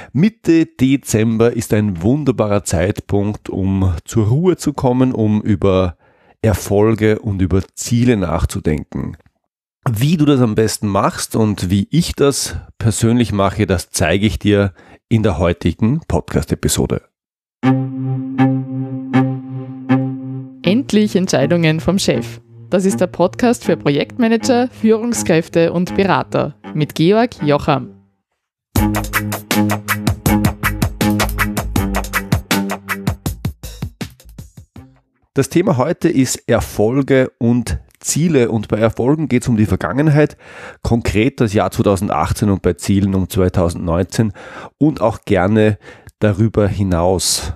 Mitte Dezember ist ein wunderbarer Zeitpunkt, um zur Ruhe zu kommen, um über Erfolge und über Ziele nachzudenken. Wie du das am besten machst und wie ich das persönlich mache, das zeige ich dir in der heutigen Podcast-Episode. Endlich Entscheidungen vom Chef. Das ist der Podcast für Projektmanager, Führungskräfte und Berater mit Georg Jocham. Das Thema heute ist Erfolge und Ziele, und bei Erfolgen geht es um die Vergangenheit, konkret das Jahr 2018, und bei Zielen um 2019 und auch gerne darüber hinaus.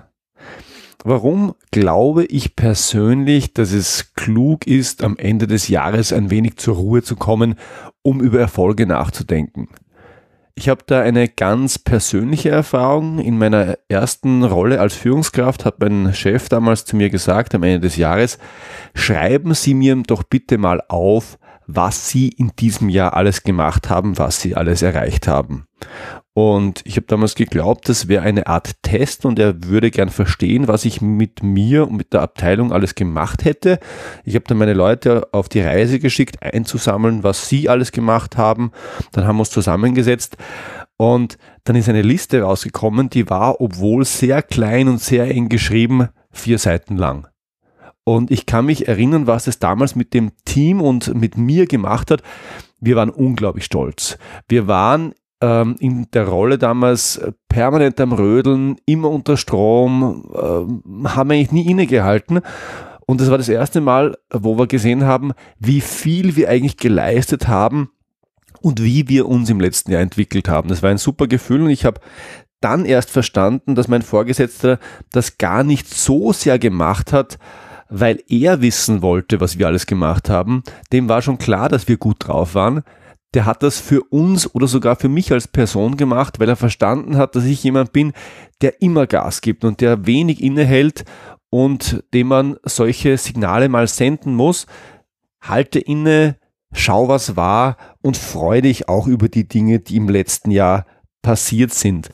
Warum glaube ich persönlich, dass es klug ist, am Ende des Jahres ein wenig zur Ruhe zu kommen, um über Erfolge nachzudenken? Ich habe da eine ganz persönliche Erfahrung. In meiner ersten Rolle als Führungskraft hat mein Chef damals zu mir gesagt, am Ende des Jahres: Schreiben Sie mir doch bitte mal auf, was Sie in diesem Jahr alles gemacht haben, was Sie alles erreicht haben. Und ich habe damals geglaubt, das wäre eine Art Test und er würde gern verstehen, was ich mit mir und mit der Abteilung alles gemacht hätte. Ich habe dann meine Leute auf die Reise geschickt, einzusammeln, was sie alles gemacht haben. Dann haben wir uns zusammengesetzt und dann ist eine Liste rausgekommen, die war, obwohl sehr klein und sehr eng geschrieben, 4 Seiten lang. Und ich kann mich erinnern, was es damals mit dem Team und mit mir gemacht hat. Wir waren unglaublich stolz. Wir waren in der Rolle damals permanent am Rödeln, immer unter Strom, haben eigentlich nie innegehalten. Und das war das erste Mal, wo wir gesehen haben, wie viel wir eigentlich geleistet haben und wie wir uns im letzten Jahr entwickelt haben. Das war ein super Gefühl und ich habe dann erst verstanden, dass mein Vorgesetzter das gar nicht so sehr gemacht hat, weil er wissen wollte, was wir alles gemacht haben. Dem war schon klar, dass wir gut drauf waren. Der hat das für uns oder sogar für mich als Person gemacht, weil er verstanden hat, dass ich jemand bin, der immer Gas gibt und der wenig innehält und dem man solche Signale mal senden muss. Halte inne, schau, was war und freu dich auch über die Dinge, die im letzten Jahr passiert sind.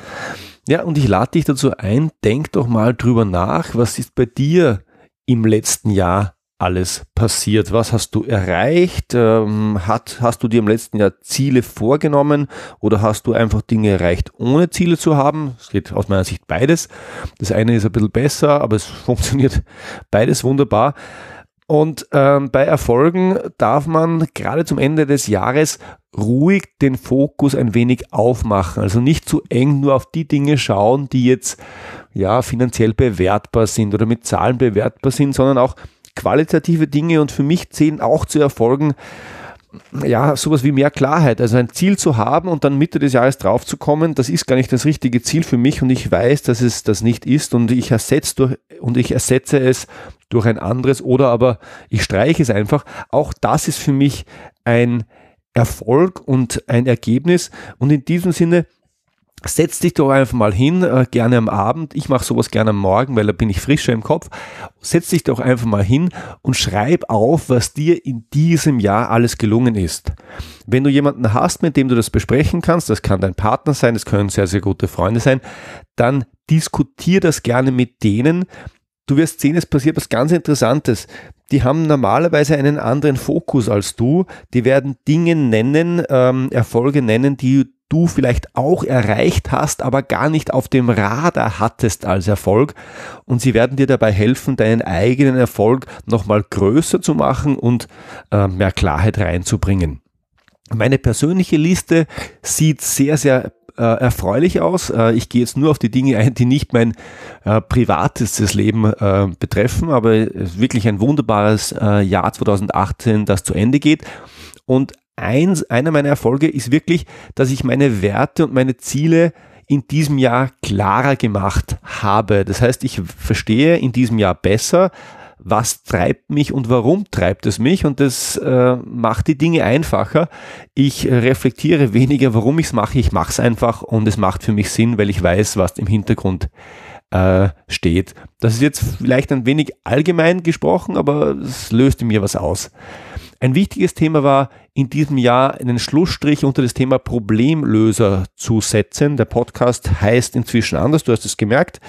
Ja, und ich lade dich dazu ein, denk doch mal drüber nach, was ist bei dir im letzten Jahr alles passiert? Was hast du erreicht? Hast du dir im letzten Jahr Ziele vorgenommen oder hast du einfach Dinge erreicht, ohne Ziele zu haben? Es geht aus meiner Sicht beides. Das eine ist ein bisschen besser, aber es funktioniert beides wunderbar. Und bei Erfolgen darf man gerade zum Ende des Jahres ruhig den Fokus ein wenig aufmachen. Also nicht zu eng nur auf die Dinge schauen, die jetzt ja finanziell bewertbar sind oder mit Zahlen bewertbar sind, sondern auch qualitative Dinge, und für mich zählen auch zu Erfolgen ja sowas wie mehr Klarheit, also ein Ziel zu haben und dann Mitte des Jahres drauf zu kommen, das ist gar nicht das richtige Ziel für mich und ich weiß, dass es das nicht ist und ich ersetze es durch ein anderes oder aber ich streiche es einfach. Auch das ist für mich ein Erfolg und ein Ergebnis, und in diesem Sinne setz dich doch einfach mal hin, gerne am Abend. Ich mache sowas gerne am Morgen, weil da bin ich frischer im Kopf. Setz dich doch einfach mal hin und schreib auf, was dir in diesem Jahr alles gelungen ist. Wenn du jemanden hast, mit dem du das besprechen kannst, das kann dein Partner sein, das können sehr, sehr gute Freunde sein, dann diskutier das gerne mit denen. Du wirst sehen, es passiert was ganz Interessantes. Die haben normalerweise einen anderen Fokus als du. Die werden Dinge nennen, Erfolge nennen, die du vielleicht auch erreicht hast, aber gar nicht auf dem Radar hattest als Erfolg. Und sie werden dir dabei helfen, deinen eigenen Erfolg nochmal größer zu machen und mehr Klarheit reinzubringen. Meine persönliche Liste sieht sehr, sehr erfreulich aus. Ich gehe jetzt nur auf die Dinge ein, die nicht mein privates Leben betreffen, aber es ist wirklich ein wunderbares Jahr 2018, das zu Ende geht. Und einer meiner Erfolge ist wirklich, dass ich meine Werte und meine Ziele in diesem Jahr klarer gemacht habe. Das heißt, ich verstehe in diesem Jahr besser, was treibt mich und warum treibt es mich, und das macht die Dinge einfacher. Ich reflektiere weniger, warum ich mache es einfach und es macht für mich Sinn, weil ich weiß, was im Hintergrund steht. Das ist jetzt vielleicht ein wenig allgemein gesprochen, aber es löst in mir was aus. Ein wichtiges Thema war in diesem Jahr einen Schlussstrich unter das Thema Problemlöser zu setzen. Der Podcast heißt inzwischen anders, du hast es gemerkt.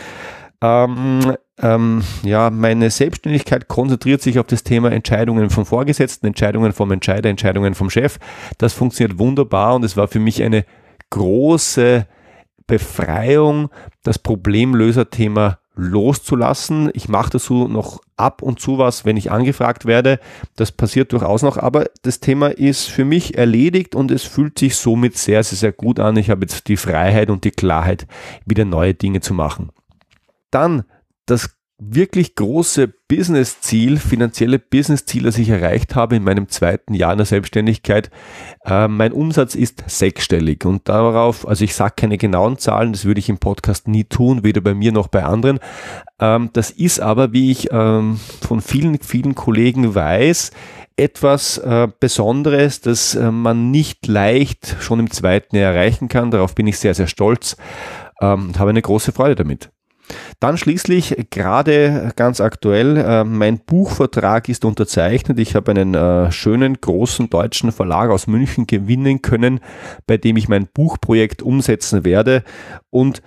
Meine Selbstständigkeit konzentriert sich auf das Thema Entscheidungen vom Vorgesetzten, Entscheidungen vom Entscheider, Entscheidungen vom Chef. Das funktioniert wunderbar und es war für mich eine große Befreiung, das Problemlöser-Thema loszulassen. Ich mache dazu noch ab und zu was, wenn ich angefragt werde. Das passiert durchaus noch, aber das Thema ist für mich erledigt und es fühlt sich somit sehr, sehr, sehr gut an. Ich habe jetzt die Freiheit und die Klarheit, wieder neue Dinge zu machen. Dann das wirklich große Business-Ziel, finanzielle Business-Ziel, das ich erreicht habe in meinem 2. Jahr in der Selbstständigkeit. Mein Umsatz ist 6-stellig und darauf, also ich sage keine genauen Zahlen, das würde ich im Podcast nie tun, weder bei mir noch bei anderen. Das ist aber, wie ich von vielen, vielen Kollegen weiß, etwas Besonderes, das man nicht leicht schon im 2. Jahr erreichen kann. Darauf bin ich sehr, sehr stolz und habe eine große Freude damit. Dann schließlich, gerade ganz aktuell, mein Buchvertrag ist unterzeichnet. Ich habe einen schönen, großen deutschen Verlag aus München gewinnen können, bei dem ich mein Buchprojekt umsetzen werde. Und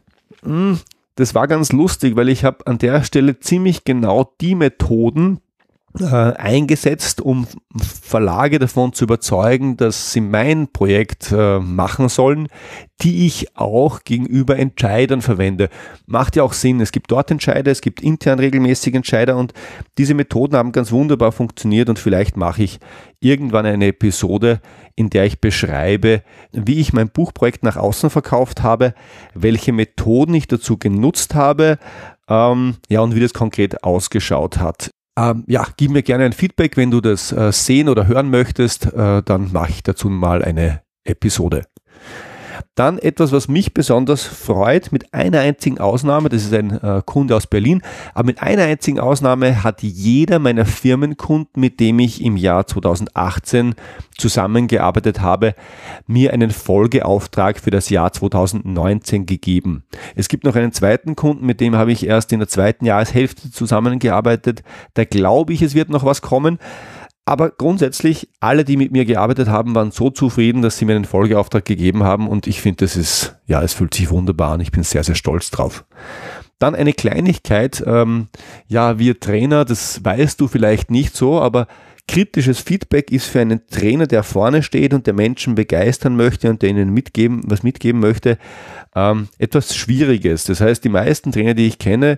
das war ganz lustig, weil ich habe an der Stelle ziemlich genau die Methoden eingesetzt, um Verlage davon zu überzeugen, dass sie mein Projekt machen sollen, die ich auch gegenüber Entscheidern verwende. Macht ja auch Sinn. Es gibt dort Entscheider, es gibt intern regelmäßig Entscheider und diese Methoden haben ganz wunderbar funktioniert und vielleicht mache ich irgendwann eine Episode, in der ich beschreibe, wie ich mein Buchprojekt nach außen verkauft habe, welche Methoden ich dazu genutzt habe, und wie das konkret ausgeschaut hat. Gib mir gerne ein Feedback, wenn du das sehen oder hören möchtest, dann mache ich dazu mal eine Episode. Dann etwas, was mich besonders freut, mit einer einzigen Ausnahme, das ist ein Kunde aus Berlin, aber mit einer einzigen Ausnahme hat jeder meiner Firmenkunden, mit dem ich im Jahr 2018 zusammengearbeitet habe, mir einen Folgeauftrag für das Jahr 2019 gegeben. Es gibt noch einen zweiten Kunden, mit dem habe ich erst in der 2. Jahreshälfte zusammengearbeitet. Da glaube ich, es wird noch was kommen. Aber grundsätzlich, alle, die mit mir gearbeitet haben, waren so zufrieden, dass sie mir einen Folgeauftrag gegeben haben und ich finde, es fühlt sich wunderbar an. Ich bin sehr, sehr stolz drauf. Dann eine Kleinigkeit, wir Trainer, das weißt du vielleicht nicht so, aber kritisches Feedback ist für einen Trainer, der vorne steht und der Menschen begeistern möchte und der ihnen was mitgeben möchte, etwas Schwieriges. Das heißt, die meisten Trainer, die ich kenne,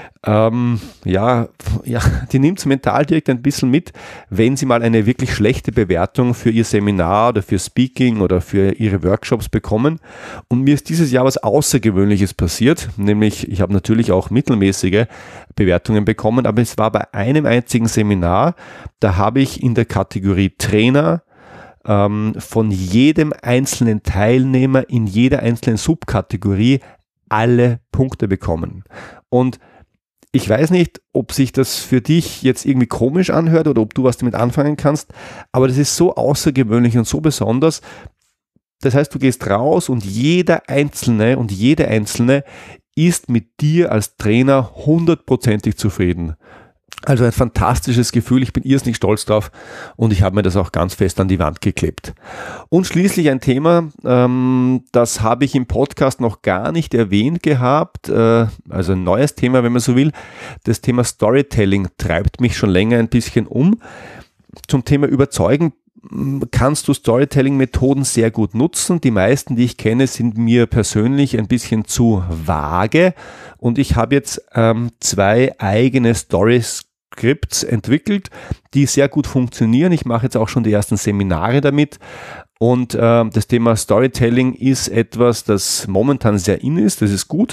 die nimmt es mental direkt ein bisschen mit, wenn sie mal eine wirklich schlechte Bewertung für ihr Seminar oder für Speaking oder für ihre Workshops bekommen. Und mir ist dieses Jahr was Außergewöhnliches passiert, nämlich ich habe natürlich auch mittelmäßige Bewertungen bekommen, aber es war bei einem einzigen Seminar, da habe ich in der Kategorie Trainer von jedem einzelnen Teilnehmer in jeder einzelnen Subkategorie alle Punkte bekommen. Und ich weiß nicht, ob sich das für dich jetzt irgendwie komisch anhört oder ob du was damit anfangen kannst, aber das ist so außergewöhnlich und so besonders. Das heißt, du gehst raus und jeder Einzelne und jede Einzelne ist mit dir als Trainer 100%ig zufrieden. Also ein fantastisches Gefühl, ich bin irrsinnig stolz drauf und ich habe mir das auch ganz fest an die Wand geklebt. Und schließlich ein Thema, das habe ich im Podcast noch gar nicht erwähnt gehabt, also ein neues Thema, wenn man so will. Das Thema Storytelling treibt mich schon länger ein bisschen um. Zum Thema Überzeugen kannst du Storytelling-Methoden sehr gut nutzen. Die meisten, die ich kenne, sind mir persönlich ein bisschen zu vage und ich habe jetzt 2 eigene Story-Scripts entwickelt, die sehr gut funktionieren. Ich mache jetzt auch schon die ersten Seminare damit und das Thema Storytelling ist etwas, das momentan sehr in ist, das ist gut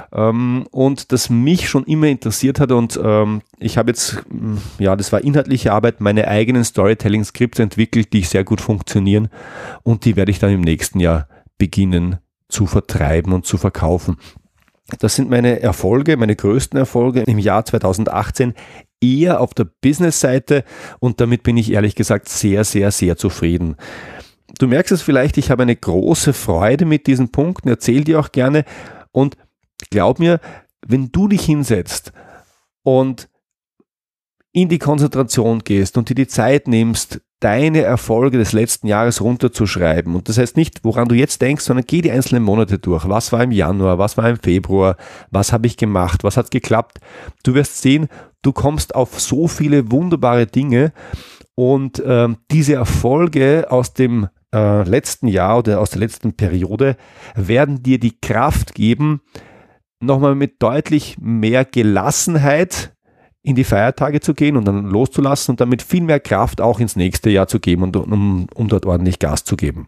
und das mich schon immer interessiert hat und ich habe jetzt, das war inhaltliche Arbeit, meine eigenen Storytelling-Skripte entwickelt, die sehr gut funktionieren und die werde ich dann im nächsten Jahr beginnen zu vertreiben und zu verkaufen. Das sind meine Erfolge, meine größten Erfolge im Jahr 2018, eher auf der Business-Seite und damit bin ich ehrlich gesagt sehr, sehr, sehr zufrieden. Du merkst es vielleicht, ich habe eine große Freude mit diesen Punkten, erzähl dir auch gerne und glaub mir, wenn du dich hinsetzt und in die Konzentration gehst und dir die Zeit nimmst, deine Erfolge des letzten Jahres runterzuschreiben. Und das heißt nicht, woran du jetzt denkst, sondern geh die einzelnen Monate durch. Was war im Januar? Was war im Februar? Was habe ich gemacht? Was hat geklappt? Du wirst sehen, du kommst auf so viele wunderbare Dinge und diese Erfolge aus dem letzten Jahr oder aus der letzten Periode werden dir die Kraft geben, nochmal mit deutlich mehr Gelassenheit in die Feiertage zu gehen und dann loszulassen und damit viel mehr Kraft auch ins nächste Jahr zu geben und um dort ordentlich Gas zu geben.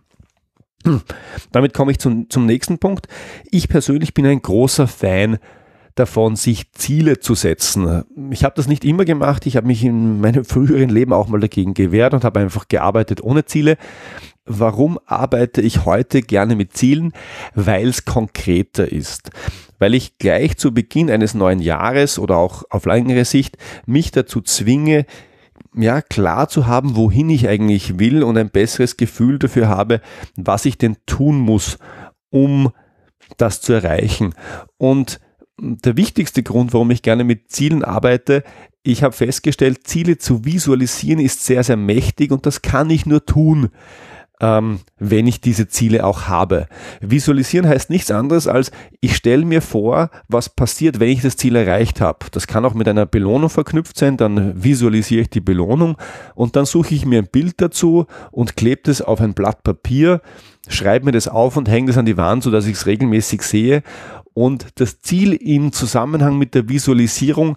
Damit komme ich zum nächsten Punkt. Ich persönlich bin ein großer Fan davon, sich Ziele zu setzen. Ich habe das nicht immer gemacht. Ich habe mich in meinem früheren Leben auch mal dagegen gewehrt und habe einfach gearbeitet ohne Ziele. Warum arbeite ich heute gerne mit Zielen? Weil es konkreter ist. Weil ich gleich zu Beginn eines neuen Jahres oder auch auf längere Sicht mich dazu zwinge, ja, klar zu haben, wohin ich eigentlich will und ein besseres Gefühl dafür habe, was ich denn tun muss, um das zu erreichen. Und der wichtigste Grund, warum ich gerne mit Zielen arbeite, ich habe festgestellt, Ziele zu visualisieren ist sehr, sehr mächtig und das kann ich nur tun, wenn ich diese Ziele auch habe. Visualisieren heißt nichts anderes als, ich stelle mir vor, was passiert, wenn ich das Ziel erreicht habe. Das kann auch mit einer Belohnung verknüpft sein, dann visualisiere ich die Belohnung und dann suche ich mir ein Bild dazu und klebe das auf ein Blatt Papier, schreibe mir das auf und hänge das an die Wand, sodass ich es regelmäßig sehe. Und das Ziel im Zusammenhang mit der Visualisierung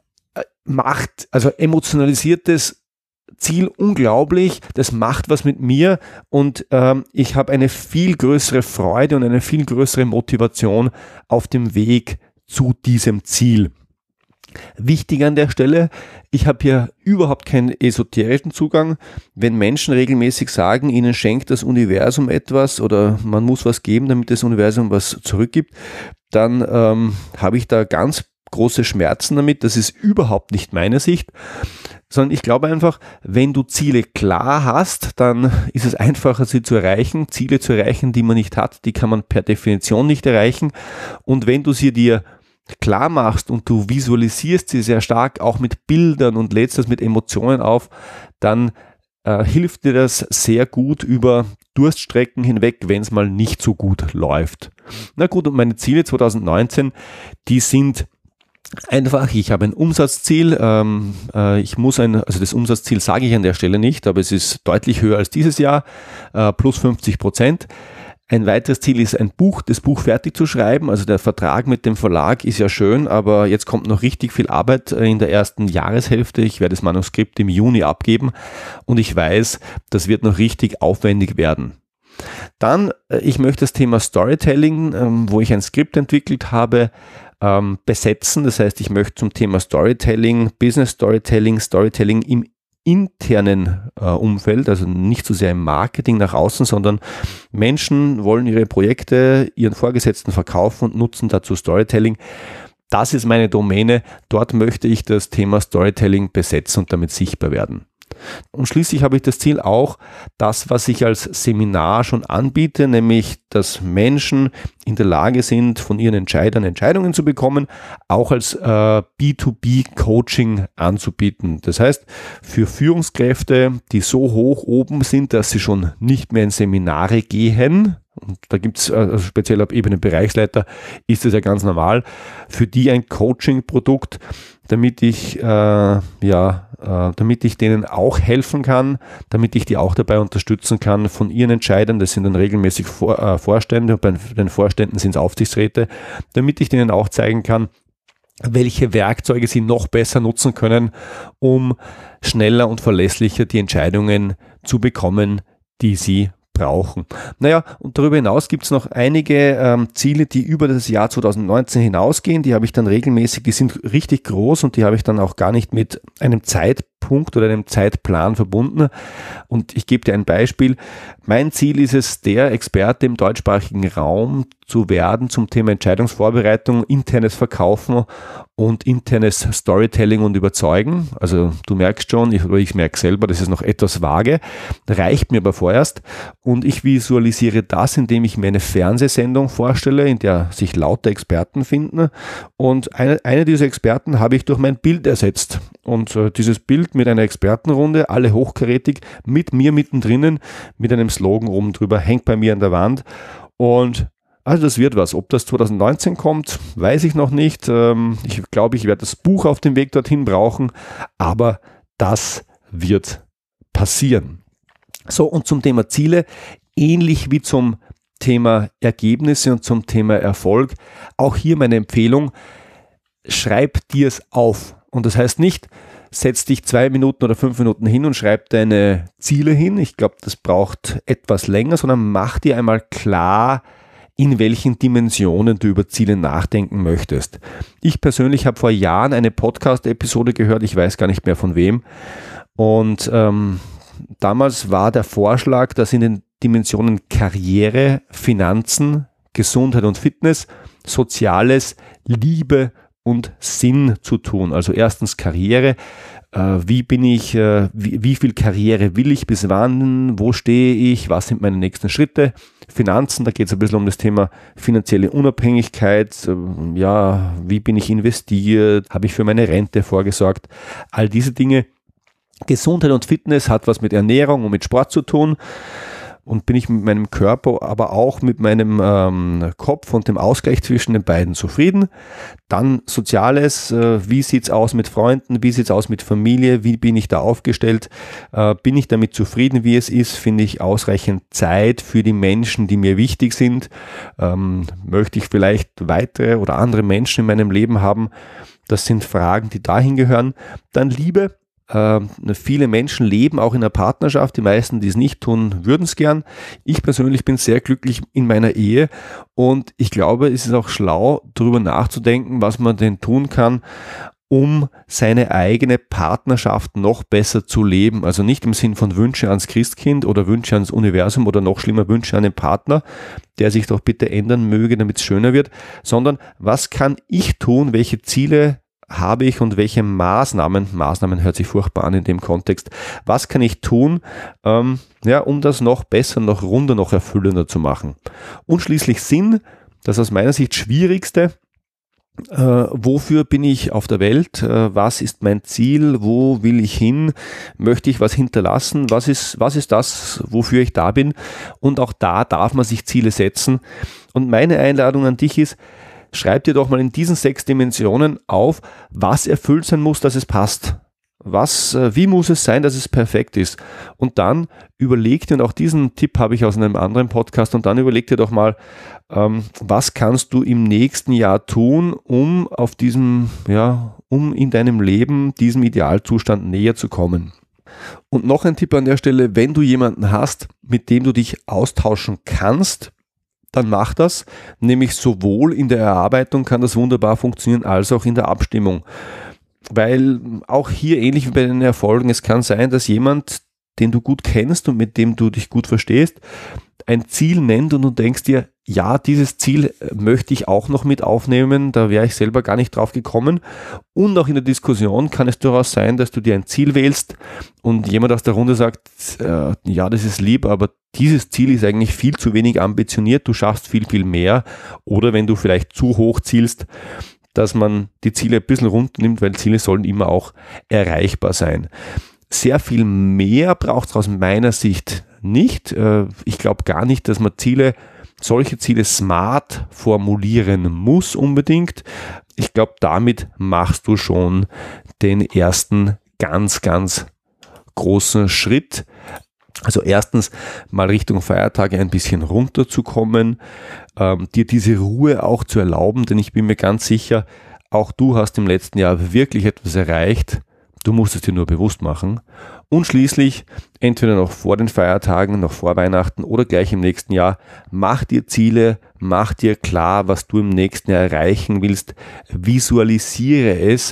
emotionalisiert das Ziel unglaublich, das macht was mit mir und ich habe eine viel größere Freude und eine viel größere Motivation auf dem Weg zu diesem Ziel. Wichtig an der Stelle, ich habe hier überhaupt keinen esoterischen Zugang. Wenn Menschen regelmäßig sagen, ihnen schenkt das Universum etwas oder man muss was geben, damit das Universum was zurückgibt, dann habe ich da ganz große Schmerzen damit. Das ist überhaupt nicht meine Sicht, sondern ich glaube einfach, wenn du Ziele klar hast, dann ist es einfacher, sie zu erreichen. Ziele zu erreichen, die man nicht hat, die kann man per Definition nicht erreichen. Und wenn du sie dir klar machst und du visualisierst sie sehr stark auch mit Bildern und lädst das mit Emotionen auf, dann hilft dir das sehr gut über Durststrecken hinweg, wenn es mal nicht so gut läuft. Na gut, und meine Ziele 2019, die sind einfach, ich habe ein Umsatzziel, also das Umsatzziel sage ich an der Stelle nicht, aber es ist deutlich höher als dieses Jahr, plus 50%. Ein weiteres Ziel ist das Buch fertig zu schreiben, also der Vertrag mit dem Verlag ist ja schön, aber jetzt kommt noch richtig viel Arbeit in der ersten Jahreshälfte. Ich werde das Manuskript im Juni abgeben und ich weiß, das wird noch richtig aufwendig werden. Dann, ich möchte das Thema Storytelling, wo ich ein Skript entwickelt habe, besetzen. Das heißt, ich möchte zum Thema Storytelling, Business Storytelling, Storytelling im internen Umfeld, also nicht so sehr im Marketing nach außen, sondern Menschen wollen ihre Projekte ihren Vorgesetzten verkaufen und nutzen dazu Storytelling. Das ist meine Domäne. Dort möchte ich das Thema Storytelling besetzen und damit sichtbar werden. Und schließlich habe ich das Ziel auch, das, was ich als Seminar schon anbiete, nämlich, dass Menschen in der Lage sind, von ihren Entscheidern Entscheidungen zu bekommen, auch als B2B-Coaching anzubieten. Das heißt, für Führungskräfte, die so hoch oben sind, dass sie schon nicht mehr in Seminare gehen, und da gibt es speziell auf Ebene Bereichsleiter, ist das ja ganz normal, für die ein Coaching-Produkt, damit ich denen auch helfen kann, damit ich die auch dabei unterstützen kann von ihren Entscheidern, das sind dann regelmäßig Vorstände und bei den Vorständen sind es Aufsichtsräte, damit ich denen auch zeigen kann, welche Werkzeuge sie noch besser nutzen können, um schneller und verlässlicher die Entscheidungen zu bekommen, die sie brauchen. Naja, und darüber hinaus gibt es noch einige Ziele, die über das Jahr 2019 hinausgehen. Die habe ich dann regelmäßig, die sind richtig groß und die habe ich dann auch gar nicht mit einem Zeitplan Zeitpunkt oder einem Zeitplan verbunden. Und ich gebe dir ein Beispiel. Mein Ziel ist es, der Experte im deutschsprachigen Raum zu werden zum Thema Entscheidungsvorbereitung, internes Verkaufen und internes Storytelling und Überzeugen. Also du merkst schon, ich merke selber, das ist noch etwas vage, reicht mir aber vorerst. Und ich visualisiere das, indem ich mir eine Fernsehsendung vorstelle, in der sich lauter Experten finden. Und eine dieser Experten habe ich durch mein Bild ersetzt. Und dieses Bild mit einer Expertenrunde, alle hochkarätig, mit mir mittendrin, mit einem Slogan oben drüber, hängt bei mir an der Wand. Und also das wird was. Ob das 2019 kommt, weiß ich noch nicht. Ich glaube, ich werde das Buch auf dem Weg dorthin brauchen, aber das wird passieren. So, und zum Thema Ziele, ähnlich wie zum Thema Ergebnisse und zum Thema Erfolg, auch hier meine Empfehlung, schreib dir es auf. Und das heißt nicht, setz dich 2 Minuten oder 5 Minuten hin und schreib deine Ziele hin. Ich glaube, das braucht etwas länger, sondern mach dir einmal klar, in welchen Dimensionen du über Ziele nachdenken möchtest. Ich persönlich habe vor Jahren eine Podcast-Episode gehört, ich weiß gar nicht mehr von wem. Und damals war der Vorschlag, dass in den Dimensionen Karriere, Finanzen, Gesundheit und Fitness, Soziales, Liebe und Sinn zu tun. Also erstens Karriere. Wie bin ich, wie viel Karriere will ich, bis wann, wo stehe ich, was sind meine nächsten Schritte? Finanzen, da geht es ein bisschen um das Thema finanzielle Unabhängigkeit, ja, wie bin ich investiert, habe ich für meine Rente vorgesorgt, all diese Dinge. Gesundheit und Fitness hat was mit Ernährung und mit Sport zu tun. Und bin ich mit meinem Körper, aber auch mit meinem Kopf und dem Ausgleich zwischen den beiden zufrieden. Dann Soziales, wie sieht's aus mit Freunden, wie sieht's aus mit Familie, wie bin ich da aufgestellt, bin ich damit zufrieden, wie es ist, finde ich ausreichend Zeit für die Menschen, die mir wichtig sind, möchte ich vielleicht weitere oder andere Menschen in meinem Leben haben, das sind Fragen, die dahin gehören. Dann Liebe. Viele Menschen leben auch in einer Partnerschaft, die meisten, die es nicht tun, würden es gern. Ich persönlich bin sehr glücklich in meiner Ehe und ich glaube, es ist auch schlau, darüber nachzudenken, was man denn tun kann, um seine eigene Partnerschaft noch besser zu leben. Also nicht im Sinn von Wünsche ans Christkind oder Wünsche ans Universum oder noch schlimmer Wünsche an den Partner, der sich doch bitte ändern möge, damit es schöner wird, sondern was kann ich tun, welche Ziele habe ich und welche Maßnahmen hört sich furchtbar an in dem Kontext, was kann ich tun, um das noch besser, noch runder, noch erfüllender zu machen. Und schließlich Sinn, das aus meiner Sicht Schwierigste, wofür bin ich auf der Welt, was ist mein Ziel, wo will ich hin, möchte ich was hinterlassen, was ist das, wofür ich da bin, und auch da darf man sich Ziele setzen. Und meine Einladung an dich ist, schreib dir doch mal in diesen 6 Dimensionen auf, was erfüllt sein muss, dass es passt. Wie muss es sein, dass es perfekt ist? Und dann überleg dir, und auch diesen Tipp habe ich aus einem anderen Podcast, und dann überleg dir doch mal, was kannst du im nächsten Jahr tun, um in deinem Leben diesem Idealzustand näher zu kommen. Und noch ein Tipp an der Stelle, wenn du jemanden hast, mit dem du dich austauschen kannst, dann mach das, nämlich sowohl in der Erarbeitung kann das wunderbar funktionieren, als auch in der Abstimmung. Weil auch hier, ähnlich wie bei den Erfolgen, es kann sein, dass jemand, den du gut kennst und mit dem du dich gut verstehst, ein Ziel nennt und du denkst dir, ja, dieses Ziel möchte ich auch noch mit aufnehmen, da wäre ich selber gar nicht drauf gekommen. Und auch in der Diskussion kann es durchaus sein, dass du dir ein Ziel wählst und jemand aus der Runde sagt, ja, das ist lieb, aber dieses Ziel ist eigentlich viel zu wenig ambitioniert, du schaffst viel, viel mehr. Oder wenn du vielleicht zu hoch zielst, dass man die Ziele ein bisschen runternimmt, weil Ziele sollen immer auch erreichbar sein. Sehr viel mehr braucht es aus meiner Sicht nicht. Ich glaube gar nicht, dass man solche Ziele smart formulieren muss unbedingt. Ich glaube, damit machst du schon den ersten ganz, ganz großen Schritt. Also erstens mal Richtung Feiertage ein bisschen runterzukommen, dir diese Ruhe auch zu erlauben, denn ich bin mir ganz sicher, auch du hast im letzten Jahr wirklich etwas erreicht. Du musst es dir nur bewusst machen. Und schließlich, entweder noch vor den Feiertagen, noch vor Weihnachten oder gleich im nächsten Jahr, mach dir Ziele, mach dir klar, was du im nächsten Jahr erreichen willst, visualisiere es,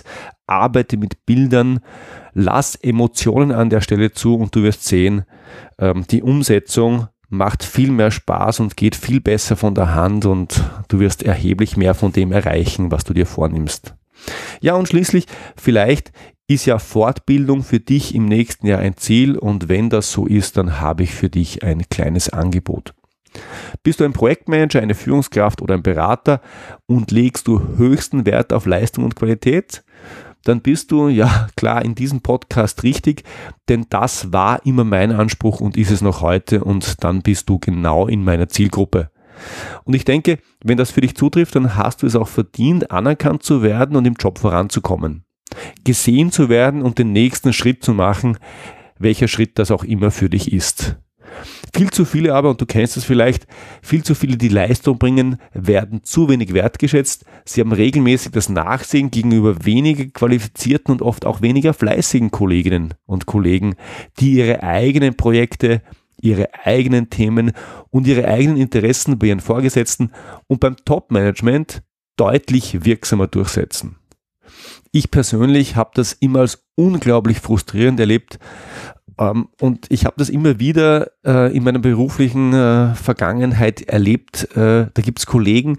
arbeite mit Bildern, lass Emotionen an der Stelle zu und du wirst sehen, die Umsetzung macht viel mehr Spaß und geht viel besser von der Hand und du wirst erheblich mehr von dem erreichen, was du dir vornimmst. Ja, und schließlich, vielleicht ist ja Fortbildung für dich im nächsten Jahr ein Ziel und wenn das so ist, dann habe ich für dich ein kleines Angebot. Bist du ein Projektmanager, eine Führungskraft oder ein Berater und legst du höchsten Wert auf Leistung und Qualität? Dann bist du, ja klar, in diesem Podcast richtig, denn das war immer mein Anspruch und ist es noch heute und dann bist du genau in meiner Zielgruppe. Und ich denke, wenn das für dich zutrifft, dann hast du es auch verdient, anerkannt zu werden und im Job voranzukommen. Gesehen zu werden und den nächsten Schritt zu machen, welcher Schritt das auch immer für dich ist. Viel zu viele aber, und du kennst es vielleicht, viel zu viele, die Leistung bringen, werden zu wenig wertgeschätzt. Sie haben regelmäßig das Nachsehen gegenüber weniger qualifizierten und oft auch weniger fleißigen Kolleginnen und Kollegen, die ihre eigenen Projekte, ihre eigenen Themen und ihre eigenen Interessen bei ihren Vorgesetzten und beim Top-Management deutlich wirksamer durchsetzen. Ich persönlich habe das immer als unglaublich frustrierend erlebt und ich habe das immer wieder in meiner beruflichen Vergangenheit erlebt. Da gibt es Kollegen,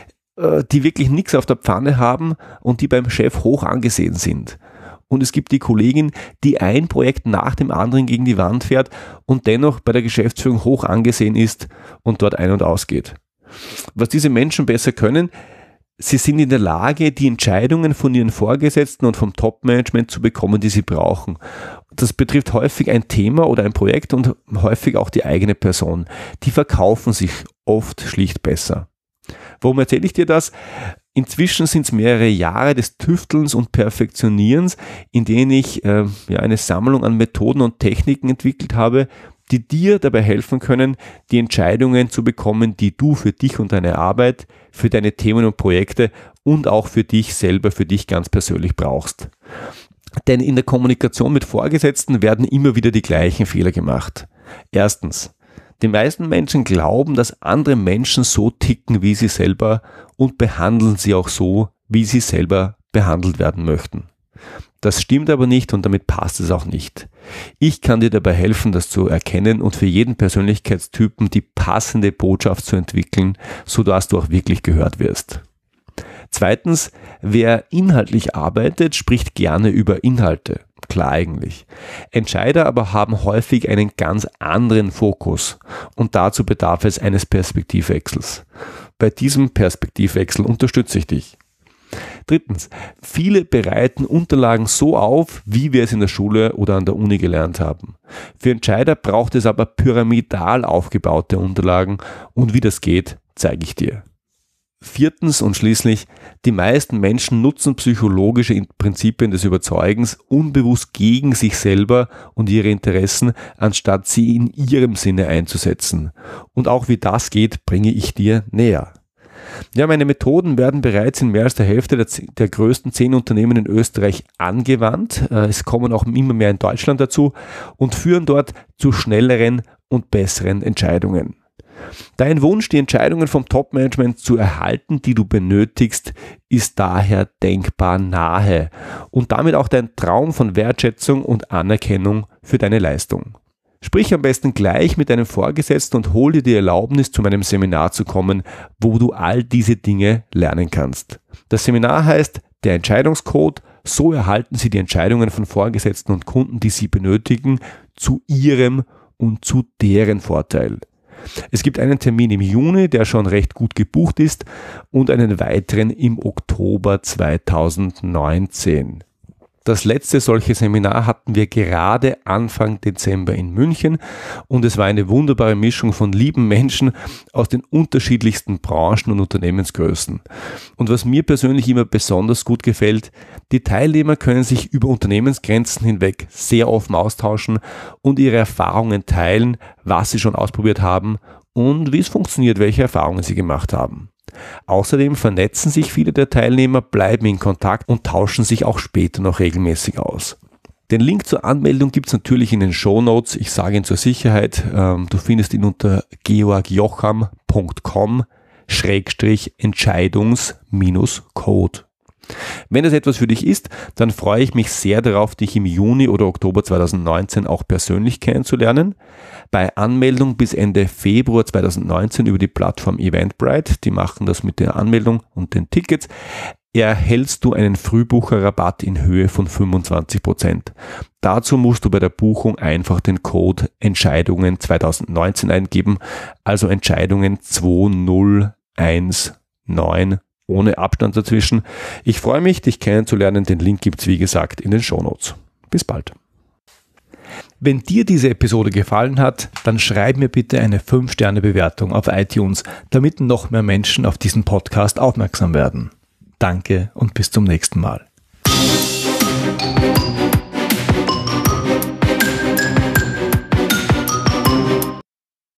die wirklich nichts auf der Pfanne haben und die beim Chef hoch angesehen sind. Und es gibt die Kollegin, die ein Projekt nach dem anderen gegen die Wand fährt und dennoch bei der Geschäftsführung hoch angesehen ist und dort ein- und ausgeht. Was diese Menschen besser können, sie sind in der Lage, die Entscheidungen von ihren Vorgesetzten und vom Top-Management zu bekommen, die sie brauchen. Das betrifft häufig ein Thema oder ein Projekt und häufig auch die eigene Person. Die verkaufen sich oft schlicht besser. Warum erzähle ich dir das? Inzwischen sind es mehrere Jahre des Tüftelns und Perfektionierens, in denen ich eine Sammlung an Methoden und Techniken entwickelt habe, die dir dabei helfen können, die Entscheidungen zu bekommen, die du für dich und deine Arbeit, für deine Themen und Projekte und auch für dich selber, für dich ganz persönlich brauchst. Denn in der Kommunikation mit Vorgesetzten werden immer wieder die gleichen Fehler gemacht. Erstens, die meisten Menschen glauben, dass andere Menschen so ticken wie sie selber und behandeln sie auch so, wie sie selber behandelt werden möchten. Das stimmt aber nicht und damit passt es auch nicht. Ich kann dir dabei helfen, das zu erkennen und für jeden Persönlichkeitstypen die passende Botschaft zu entwickeln, sodass du auch wirklich gehört wirst. Zweitens, wer inhaltlich arbeitet, spricht gerne über Inhalte. Klar eigentlich. Entscheider aber haben häufig einen ganz anderen Fokus und dazu bedarf es eines Perspektivwechsels. Bei diesem Perspektivwechsel unterstütze ich dich. Drittens, viele bereiten Unterlagen so auf, wie wir es in der Schule oder an der Uni gelernt haben. Für Entscheider braucht es aber pyramidal aufgebaute Unterlagen und wie das geht, zeige ich dir. Viertens und schließlich, die meisten Menschen nutzen psychologische Prinzipien des Überzeugens unbewusst gegen sich selber und ihre Interessen, anstatt sie in ihrem Sinne einzusetzen. Und auch wie das geht, bringe ich dir näher. Ja, meine Methoden werden bereits in mehr als der Hälfte der größten 10 Unternehmen in Österreich angewandt. Es kommen auch immer mehr in Deutschland dazu und führen dort zu schnelleren und besseren Entscheidungen. Dein Wunsch, die Entscheidungen vom Top-Management zu erhalten, die du benötigst, ist daher denkbar nahe und damit auch dein Traum von Wertschätzung und Anerkennung für deine Leistung. Sprich am besten gleich mit deinem Vorgesetzten und hol dir die Erlaubnis, zu meinem Seminar zu kommen, wo du all diese Dinge lernen kannst. Das Seminar heißt der Entscheidungscode. So erhalten Sie die Entscheidungen von Vorgesetzten und Kunden, die Sie benötigen, zu Ihrem und zu deren Vorteil. Es gibt einen Termin im Juni, der schon recht gut gebucht ist, und einen weiteren im Oktober 2019. Das letzte solche Seminar hatten wir gerade Anfang Dezember in München und es war eine wunderbare Mischung von lieben Menschen aus den unterschiedlichsten Branchen und Unternehmensgrößen. Und was mir persönlich immer besonders gut gefällt, die Teilnehmer können sich über Unternehmensgrenzen hinweg sehr offen austauschen und ihre Erfahrungen teilen, was sie schon ausprobiert haben und wie es funktioniert, welche Erfahrungen sie gemacht haben. Außerdem vernetzen sich viele der Teilnehmer, bleiben in Kontakt und tauschen sich auch später noch regelmäßig aus. Den Link zur Anmeldung gibt es natürlich in den Shownotes. Ich sage ihn zur Sicherheit. Du findest ihn unter georgjocham.com/Entscheidungs-Code. Wenn das etwas für dich ist, dann freue ich mich sehr darauf, dich im Juni oder Oktober 2019 auch persönlich kennenzulernen. Bei Anmeldung bis Ende Februar 2019 über die Plattform Eventbrite, die machen das mit der Anmeldung und den Tickets, erhältst du einen Frühbucherrabatt in Höhe von 25%. Dazu musst du bei der Buchung einfach den Code Entscheidungen 2019 eingeben, also Entscheidungen 2019 ohne Abstand dazwischen. Ich freue mich, dich kennenzulernen. Den Link gibt's wie gesagt in den Shownotes. Bis bald. Wenn dir diese Episode gefallen hat, dann schreib mir bitte eine 5-Sterne-Bewertung auf iTunes, damit noch mehr Menschen auf diesen Podcast aufmerksam werden. Danke und bis zum nächsten Mal.